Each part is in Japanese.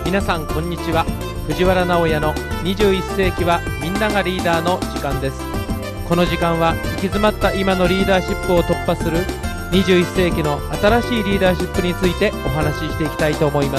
皆さんこんにちは。藤原直哉の21世紀はみんながリーダーの時間です。この時間は行き詰まった今のリーダーシップを突破する21世紀の新しいリーダーシップについてお話ししていきたいと思います。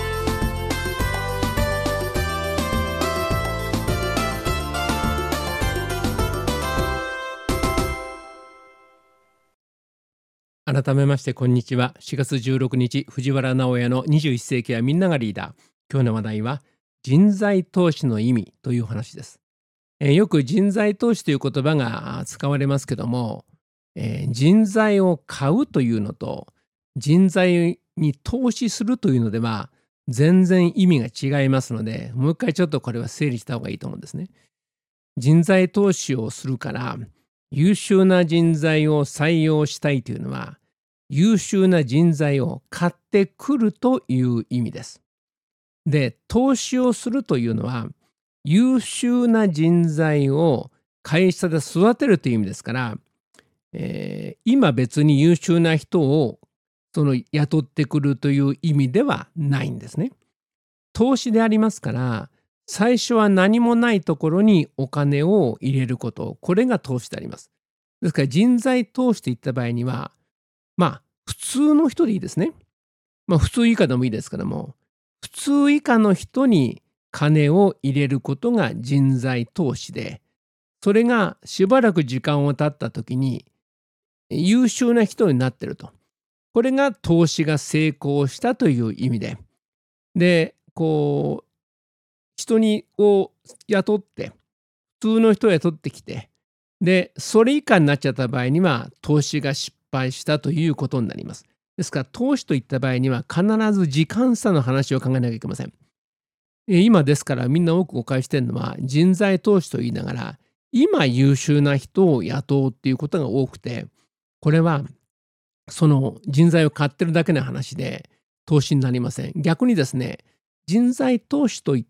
改めましてこんにちは。4月16日藤原直哉の21世紀はみんながリーダー。今日の話題は人材投資の意味という話です。よく人材投資という言葉が使われますけども、人材を買うというのと人材に投資するというのでは全然意味が違いますので、もう一回ちょっとこれは整理した方がいいと思うんですね。人材投資をするから優秀な人材を採用したいというのは、優秀な人材を買ってくるという意味です。で、投資をするというのは、優秀な人材を会社で育てるという意味ですから、今別に優秀な人を雇ってくるという意味ではないんですね。投資でありますから、最初は何もないところにお金を入れること、これが投資であります。ですから人材投資といった場合には、普通の人でいいですね。普通以下でもいいですけども、普通以下の人に金を入れることが人材投資で、それがしばらく時間を経った時に優秀な人になっていると。これが投資が成功したという意味で、人を雇って、普通の人を雇ってきて、で、それ以下になっちゃった場合には、投資が失敗したということになります。ですから、投資といった場合には、必ず時間差の話を考えなきゃいけません。今ですから、みんな多く誤解しているのは、人材投資と言いながら、今優秀な人を雇うっていうことが多くて、これは、その人材を買ってるだけの話で、投資になりません。逆にですね、人材投資といって、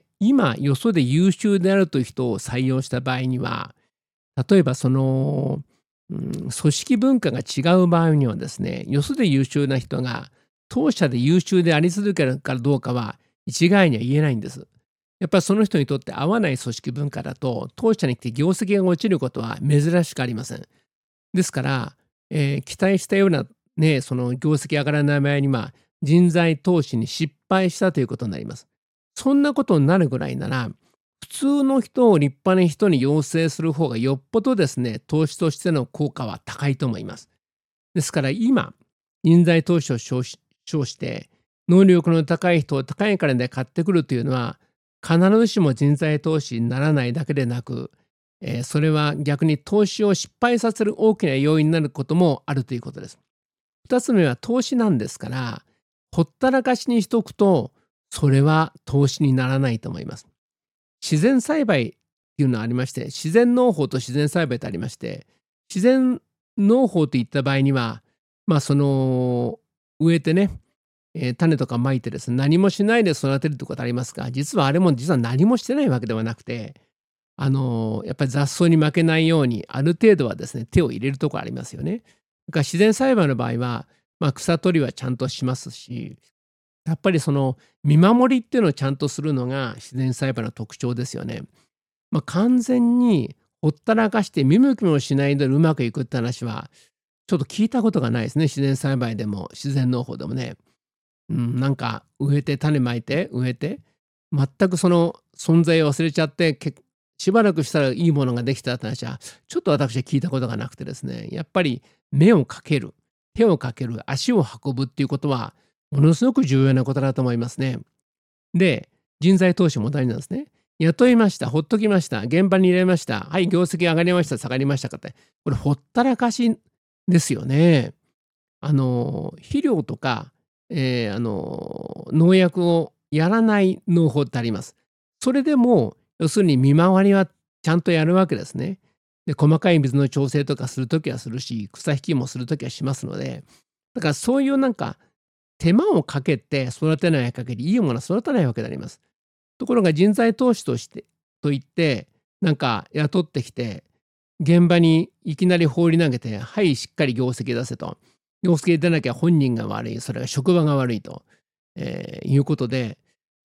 今、よそで優秀であるという人を採用した場合には、例えば組織文化が違う場合にはですね、よそで優秀な人が当社で優秀であり続けるかどうかは一概には言えないんです。やっぱりその人にとって合わない組織文化だと、当社に来て業績が落ちることは珍しくありません。ですから、期待したようなその業績上がらない場合には、人材投資に失敗したということになります。そんなことになるぐらいなら、普通の人を立派な人に養成する方がよっぽどですね、投資としての効果は高いと思います。ですから今、人材投資を称して、能力の高い人を高い金で買ってくるというのは、必ずしも人材投資にならないだけでなく、それは逆に投資を失敗させる大きな要因になることもあるということです。2つ目は投資なんですから、ほったらかしにしとくと、それは投資にならないと思います。自然栽培っていうのがありまして、自然農法と自然栽培ってありまして、自然農法といった場合には、植えてね、種とかまいてですね、何もしないで育てるってことありますが、実は何もしてないわけではなくて、やっぱり雑草に負けないように、ある程度はですね、手を入れるところありますよね。だから自然栽培の場合は、草取りはちゃんとしますし、やっぱりその見守りっていうのをちゃんとするのが自然栽培の特徴ですよね。完全にほったらかして見向きもしないでうまくいくって話はちょっと聞いたことがないですね。自然栽培でも自然農法でもね。なんか植えて種まいて植えて全くその存在を忘れちゃってしばらくしたらいいものができたって話はちょっと私は聞いたことがなくてですね。やっぱり目をかける、手をかける、足を運ぶっていうことはものすごく重要なことだと思いますね。で、人材投資も大事なんですね。雇いました、ほっときました、現場に入れました、はい、業績上がりました、下がりましたかって、これほったらかしですよね。肥料とか、農薬をやらない農法ってあります。それでも、要するに見回りはちゃんとやるわけですね。で、細かい水の調整とかするときはするし、草引きもするときはしますので、だからそういう手間をかけて育てない限りいいものは育たないわけであります。ところが人材投資といって雇ってきて現場にいきなり放り投げて、はいしっかり業績出せと、業績出なきゃ本人が悪い、それが職場が悪いと、いうことで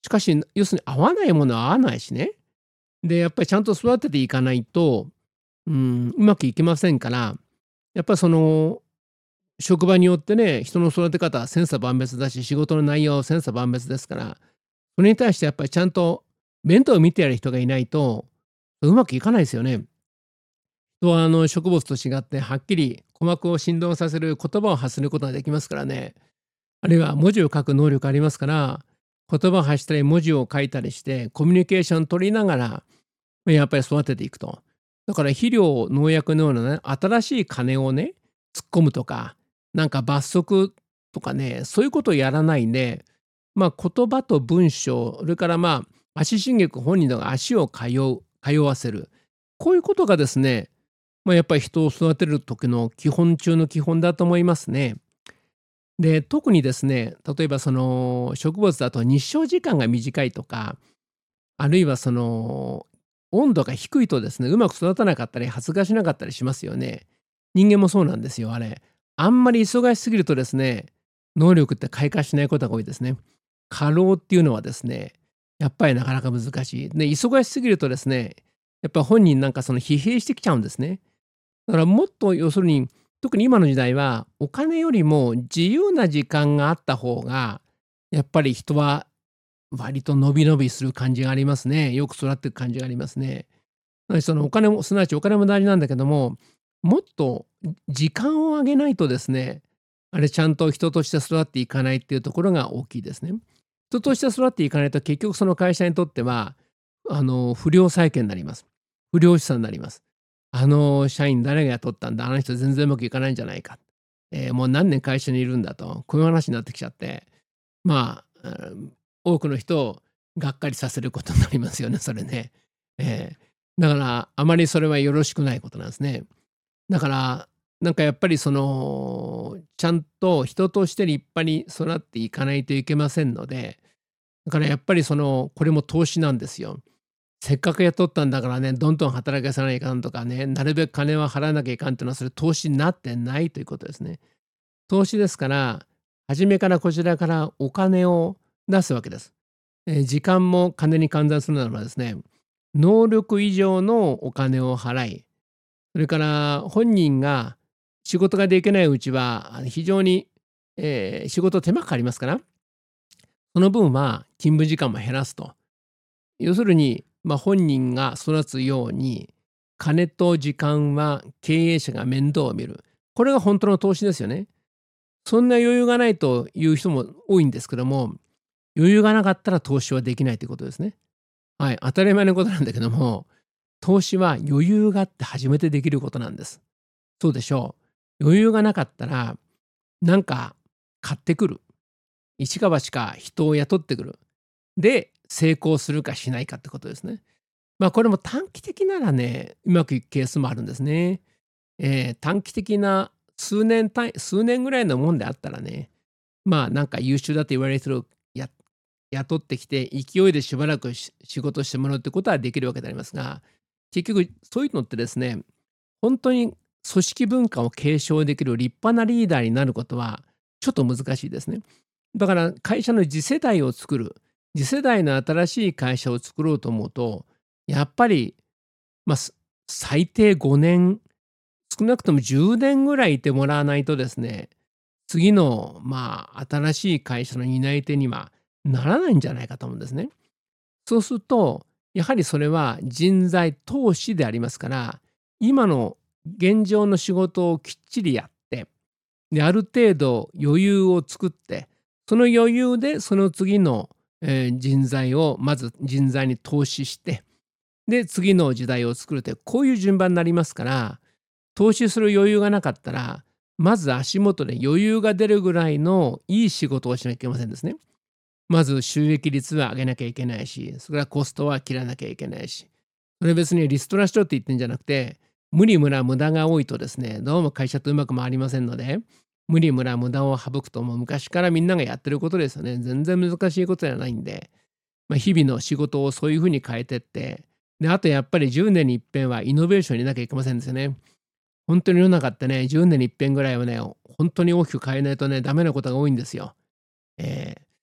しかし、要するに合わないものは合わないしね。で、やっぱりちゃんと育てていかないと、うまくいきませんから、やっぱりその、職場によってね、人の育て方は千差万別だし、仕事の内容は千差万別ですから、それに対してやっぱりちゃんと面倒を見てやる人がいないと、うまくいかないですよね。人は植物と違ってはっきり鼓膜を振動させる言葉を発することができますからね。あるいは文字を書く能力ありますから、言葉を発したり文字を書いたりしてコミュニケーション取りながら、やっぱり育てていくと。だから肥料、農薬のようなね、新しい金をね、突っ込むとか、なんか罰則とかね、そういうことをやらないで、言葉と文章、それから足しげく本人が足を通わせる。こういうことがですね、やっぱり人を育てる時の基本中の基本だと思いますね。で、特にですね、例えばその植物だと日照時間が短いとか、あるいはその温度が低いとですね、うまく育たなかったり発芽しなかったりしますよね。人間もそうなんですよ、あれ。あんまり忙しすぎるとですね、能力って開花しないことが多いですね。過労っていうのはですね、やっぱりなかなか難しい。で、忙しすぎるとですね、やっぱ本人なんかその疲弊してきちゃうんですね。だからもっと要するに、特に今の時代は、お金よりも自由な時間があった方が、やっぱり人は割と伸び伸びする感じがありますね。よく育っていく感じがありますね。そのお金もすなわちお金も大事なんだけども、もっと時間をあげないとですね、あれちゃんと人として育っていかないっていうところが大きいですね。人として育っていかないと結局その会社にとっては、不良債権になります。不良資産になります。社員誰が雇ったんだ、あの人全然うまくいかないんじゃないか。もう何年会社にいるんだと、こういう話になってきちゃって、まあ、多くの人をがっかりさせることになりますよね、それね。だからあまりそれはよろしくないことなんですね。だから、なんかやっぱりその、ちゃんと人として立派に育っていかないといけませんので、だからやっぱりその、これも投資なんですよ。せっかく雇ったんだからね、どんどん働かさないかんとかね、なるべく金は払わなきゃいかんっていうのは、それ投資になってないということですね。投資ですから、初めからこちらからお金を出すわけです。時間も金に換算するならばですね、能力以上のお金を払い、それから本人が仕事ができないうちは、非常に、仕事手間かかりますから、その分は勤務時間も減らすと。要するに、本人が育つように、金と時間は経営者が面倒を見る。これが本当の投資ですよね。そんな余裕がないという人も多いんですけども、余裕がなかったら投資はできないということですね。はい、当たり前のことなんだけども、投資は余裕があって初めてできることなんです。そうでしょう。余裕がなかったら、なんか買ってくる。一か八か人を雇ってくる。で、成功するかしないかってことですね。これも短期的ならね、うまくいくケースもあるんですね。短期的な数年ぐらいのもんであったらね、なんか優秀だと言われる人を雇ってきて、勢いでしばらく仕事してもらうってことはできるわけでありますが、結局そういうのってですね、本当に組織文化を継承できる立派なリーダーになることはちょっと難しいですね。だから会社の次世代を作る、次世代の新しい会社を作ろうと思うと、やっぱり、最低5年、少なくとも10年ぐらいいてもらわないとですね、次の新しい会社の担い手にはならないんじゃないかと思うんですね。そうすると、やはりそれは人材投資でありますから、今の現状の仕事をきっちりやって、で、ある程度余裕を作って、その余裕でその次の、人材をまず人材に投資して、で、次の時代を作るという、こういう順番になりますから、投資する余裕がなかったら、まず足元で余裕が出るぐらいのいい仕事をしなきゃいけませんですね。まず収益率は上げなきゃいけないし、それからコストは切らなきゃいけないし、それ別にリストラしろって言ってんじゃなくて、無理無駄が多いとですね、どうも会社ってうまく回りませんので、無理無駄を省くともう昔からみんながやってることですよね。全然難しいことじゃないんで、日々の仕事をそういうふうに変えてって、で、あとやっぱり10年に一遍はイノベーションになきゃいけませんですよね。本当に世の中ってね、10年に一遍ぐらいはね、本当に大きく変えないとね、ダメなことが多いんですよ。え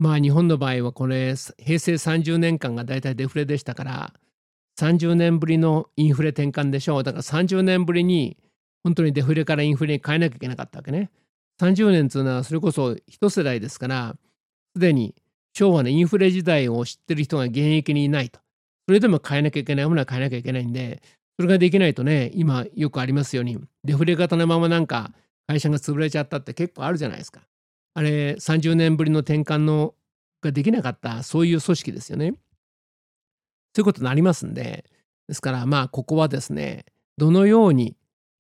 日本の場合はこれ、平成30年間がだいたいデフレでしたから、30年ぶりのインフレ転換でしょう。だから30年ぶりに本当にデフレからインフレに変えなきゃいけなかったわけね。30年というのはそれこそ一世代ですから、すでに昭和のインフレ時代を知ってる人が現役にいないと。それでも変えなきゃいけないものは変えなきゃいけないんで、それができないとね、今よくありますように、デフレ型のままなんか会社が潰れちゃったって結構あるじゃないですか。あれ、30年ぶりの転換ができなかった、そういう組織ですよね。そういうことになりますんで、ですからここはですね、どのように、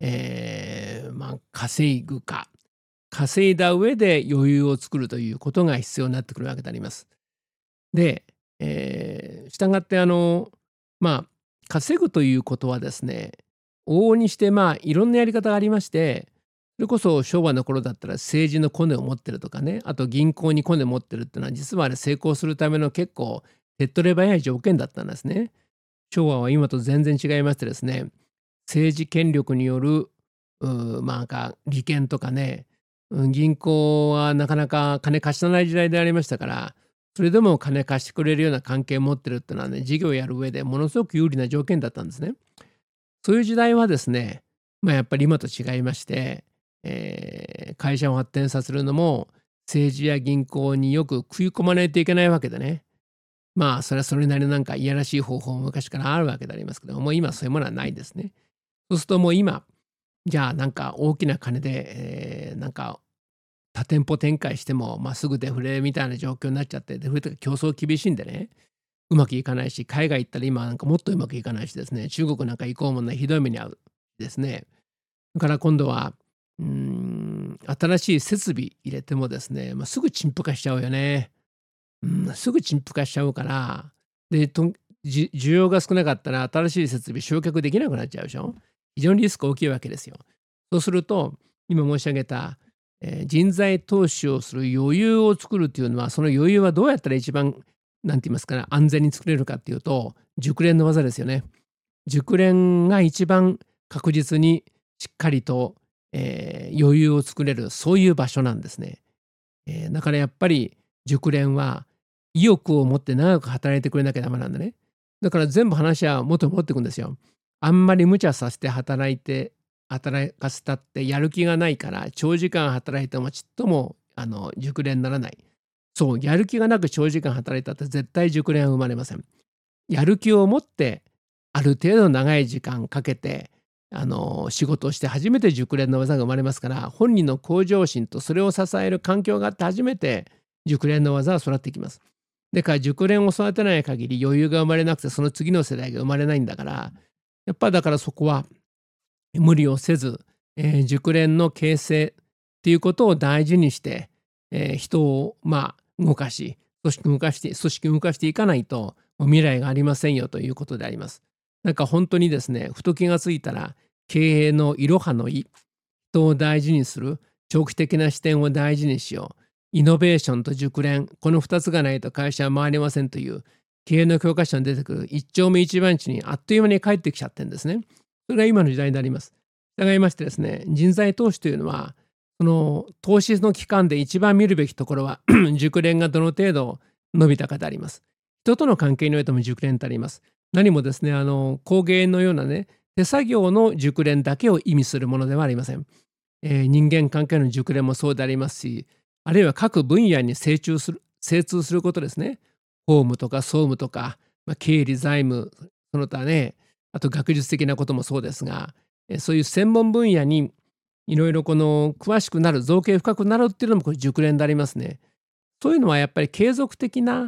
稼ぐか、稼いだ上で余裕を作るということが必要になってくるわけであります。で、したがって稼ぐということはですね、往々にしていろんなやり方がありまして、それこそ昭和の頃だったら政治のコネを持ってるとかね、あと銀行にコネを持ってるっていうのは実はあれ成功するための結構手っ取り早い条件だったんですね。昭和は今と全然違いましてですね、政治権力による利権とかね、銀行はなかなか金貸さない時代でありましたから、それでも金貸してくれるような関係を持ってるっていうのはね、事業をやる上でものすごく有利な条件だったんですね。そういう時代はですね、やっぱり今と違いまして、会社を発展させるのも政治や銀行によく食い込まないといけないわけでね。それはそれなりのなんかいやらしい方法も昔からあるわけでありますけども、今そういうものはないですね。そうするともう今、じゃあなんか大きな金で、なんか多店舗展開しても、すぐデフレみたいな状況になっちゃって、デフレとか競争厳しいんでね、うまくいかないし、海外行ったら今なんかもっとうまくいかないしですね、中国なんか行こうもんなひどい目に遭うですね。だから今度は、新しい設備入れてもですね、すぐ陳腐化しちゃうよね。すぐ陳腐化しちゃうから、で、需要が少なかったら新しい設備焼却できなくなっちゃうでしょ。非常にリスク大きいわけですよ。そうすると、今申し上げた、人材投資をする余裕を作るっていうのは、その余裕はどうやったら一番、なんて言いますかね、安全に作れるかっていうと、熟練の技ですよね。熟練が一番確実にしっかりと、余裕を作れる、そういう場所なんですね。だからやっぱり熟練は意欲を持って長く働いてくれなきゃダメなんだね。だから全部話は元に戻ってくんですよ。あんまり無茶させて働かせたってやる気がないから、長時間働いてもちっとも熟練にならない。そう、やる気がなく長時間働いたって絶対熟練は生まれません。やる気を持ってある程度長い時間かけて仕事をして初めて熟練の技が生まれますから、本人の向上心とそれを支える環境があって初めて熟練の技は育っていきます。だから熟練を育てない限り余裕が生まれなくて、その次の世代が生まれないんだから、やっぱだからそこは無理をせず、熟練の形成っていうことを大事にして、人を動かし、組織を動かしていかないともう未来がありませんよということであります。なんか本当にですね、ふと気がついたら経営のいろはの意、人を大事にする、長期的な視点を大事にしよう、イノベーションと熟練、この2つがないと会社は回りませんという経営の教科書に出てくる一丁目一番地にあっという間に帰ってきちゃってるんですね。それが今の時代になります。従いましてですね、人材投資というのは、その投資の期間で一番見るべきところは熟練がどの程度伸びたかであります。人との関係においても熟練とあります。何もですね、工芸のようなね、手作業の熟練だけを意味するものではありません。人間関係の熟練もそうでありますし、あるいは各分野に精通することですね。法務とか総務とか、経理財務、その他ね、あと学術的なこともそうですが、そういう専門分野にいろいろこの詳しくなる、造形深くなるっていうのもこれ熟練でありますね。そういうのはやっぱり継続的な、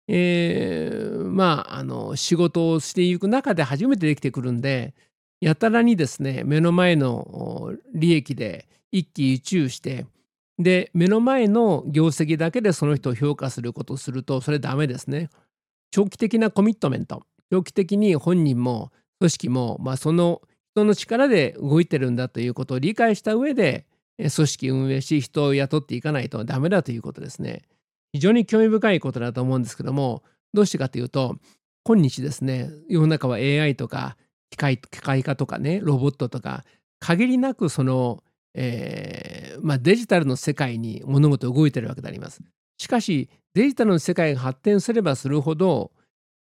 仕事をしていく中で初めてできてくるんで、やたらにですね、目の前の利益で一喜一憂して、で、目の前の業績だけでその人を評価することをすると、それダメですね。長期的なコミットメント、長期的に本人も組織も、その人の力で動いてるんだということを理解した上で、組織運営し、人を雇っていかないとダメだということですね。非常に興味深いことだと思うんですけども、どうしてかというと、今日ですね、世の中は AI とか機械化とかね、ロボットとか、限りなくその、デジタルの世界に物事動いてるわけであります。 しかしデジタルの世界が発展すればするほど、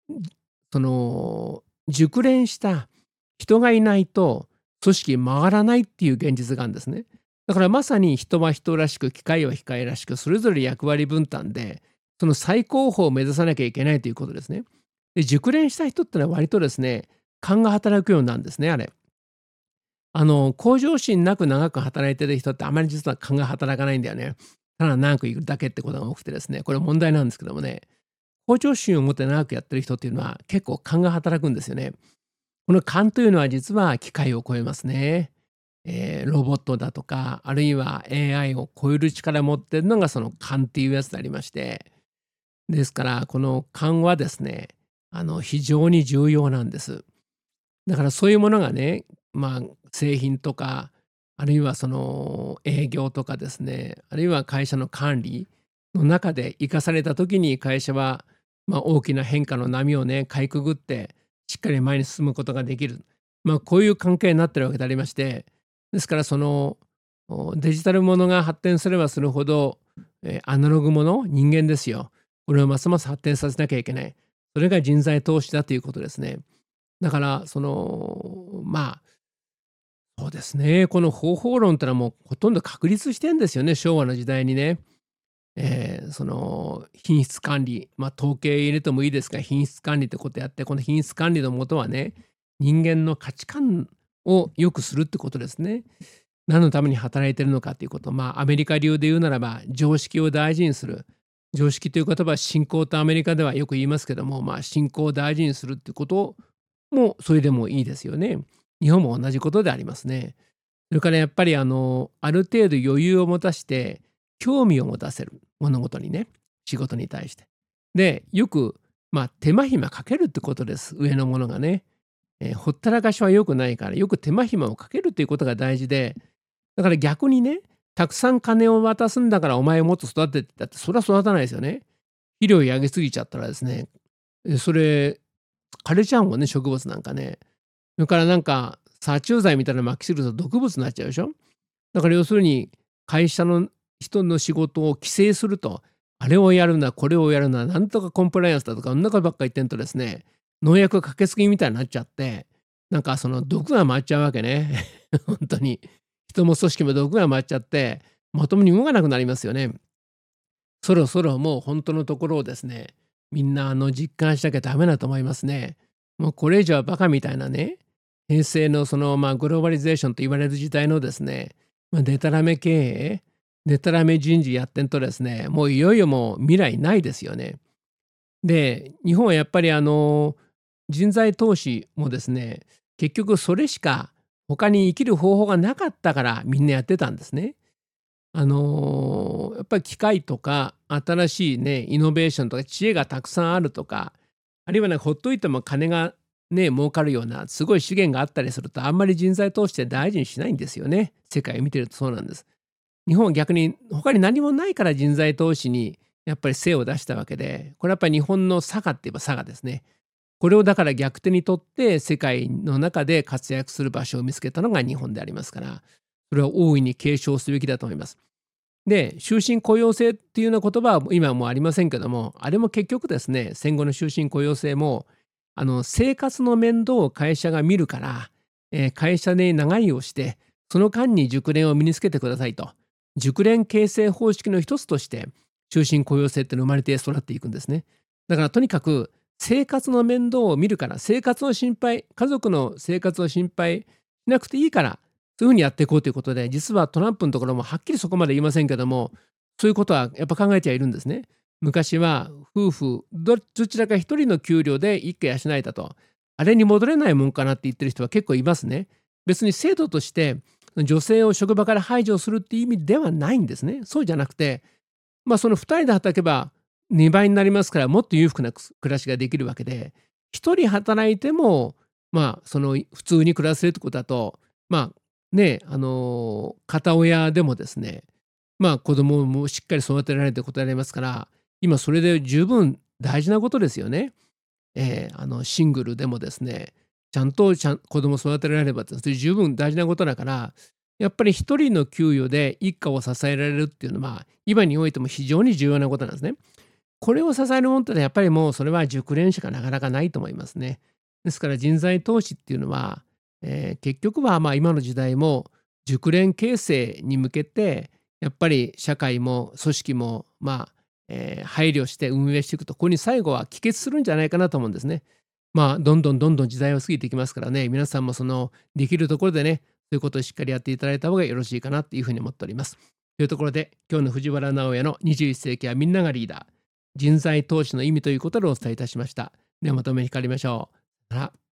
熟練した人がいないと組織回らないっていう現実があるんですね。だからまさに人は人らしく機械は機械らしく、それぞれ役割分担でその最高峰を目指さなきゃいけないということですね。で、熟練した人ってのは割とですね、勘が働くようなんですね、あれ。向上心なく長く働いてる人ってあまり実は勘が働かないんだよね。ただ長くいるだけってことが多くてですね、これ問題なんですけどもね、向上心を持って長くやってる人っていうのは結構勘が働くんですよね。この勘というのは実は機械を超えますね。ロボットだとか、あるいは AI を超える力を持ってるのがその勘っていうやつでありまして、ですからこの勘はですね、非常に重要なんです。だからそういうものがね、製品とか、あるいはその営業とかですね、あるいは会社の管理の中で生かされた時に会社は、大きな変化の波をね、かいくぐってしっかり前に進むことができる。こういう関係になってるわけでありまして、ですからそのデジタルものが発展すればするほど、アナログもの、人間ですよ。これをますます発展させなきゃいけない。それが人材投資だということですね。だからそうですね、この方法論ってのはもうほとんど確立してんですよね、昭和の時代にね。その品質管理、統計入れてもいいですが、品質管理ってことやって、この品質管理のもとはね、人間の価値観を良くするってことですね。何のために働いてるのかということ、アメリカ流で言うならば、常識を大事にする。常識という言葉は信仰とアメリカではよく言いますけども、信仰を大事にするってこともそれでもいいですよね。日本も同じことでありますね。それからやっぱりある程度余裕を持たして興味を持たせる物事にね、仕事に対して。で、よく手間暇かけるってことです、上の者がね。ほったらかしは良くないから、よく手間暇をかけるということが大事で、だから逆にね、たくさん金を渡すんだからお前をもっと育ててだって、それは育たないですよね。肥料やげすぎちゃったらですね、それ枯れちゃうもんね、植物なんかね。それからなんか殺虫剤みたいなのまきすると毒物になっちゃうでしょ。だから要するに会社の人の仕事を規制すると、あれをやるなこれをやるな、なんとかコンプライアンスだとかそんなことばっか言ってんとですね、農薬かけすぎみたいになっちゃって、なんかその毒が回っちゃうわけね。本当に。人も組織も毒が回っちゃって、まともに動かなくなりますよね。そろそろもう本当のところをですね、みんな実感しなきゃダメだと思いますね。もうこれ以上はバカみたいなね、平成のグローバリゼーションと言われる時代のですね、デタラメ経営、デタラメ人事やってんとですね、もういよいよもう未来ないですよね。で、日本はやっぱり人材投資もですね、結局それしか他に生きる方法がなかったからみんなやってたんですね。やっぱり機械とか新しいね、イノベーションとか知恵がたくさんあるとか、あるいはね、ほっといても金がね、儲かるようなすごい資源があったりすると、あんまり人材投資って大事にしないんですよね。世界を見てるとそうなんです。日本は逆に他に何もないから人材投資にやっぱり精を出したわけで、これやっぱり日本の差がって言えば差がですね。これをだから逆手にとって世界の中で活躍する場所を見つけたのが日本でありますから、それは大いに継承すべきだと思います。で、終身雇用制っていうような言葉は今はもうありませんけども、あれも結局ですね、戦後の終身雇用制も生活の面倒を会社が見るから、会社で長居をしてその間に熟練を身につけてくださいと、熟練形成方式の一つとして終身雇用制っての生まれて育っていくんですね。だからとにかく生活の面倒を見るから、生活の心配、家族の生活を心配しなくていいから、そういうふうにやっていこうということで、実はトランプのところもはっきりそこまで言いませんけども、そういうことはやっぱ考えてはいるんですね。昔は夫婦どちらか一人の給料で一家養えたと、あれに戻れないもんかなって言ってる人は結構いますね。別に制度として女性を職場から排除するっていう意味ではないんですね。そうじゃなくて、その2人で働けば2倍になりますから、もっと裕福な暮らしができるわけで、1人働いてもその普通に暮らせるってことだと、片親でもですね、子供もしっかり育てられるということでありますから、今それで十分大事なことですよね。シングルでもですね、ちゃんと子供育てられればって、それ十分大事なことだから、 やっぱり一人の給与で一家を支えられるっていうのは、今においても非常に重要なことなんですね。これを支えるものってのはやっぱりもうそれは熟練しかなかなかないと思いますね。ですから人材投資っていうのは、結局は今の時代も熟練形成に向けてやっぱり社会も組織も配慮して運営していくと、ここに最後は帰結するんじゃないかなと思うんですね。どんどんどんどん時代は過ぎていきますからね、皆さんもそのできるところでね、そういうことをしっかりやっていただいた方がよろしいかなというふうに思っております。というところで、今日の藤原直哉の21世紀はみんながリーダー、人材投資の意味ということでお伝えいたしました。ではまとめにかかりましょう。さよなら。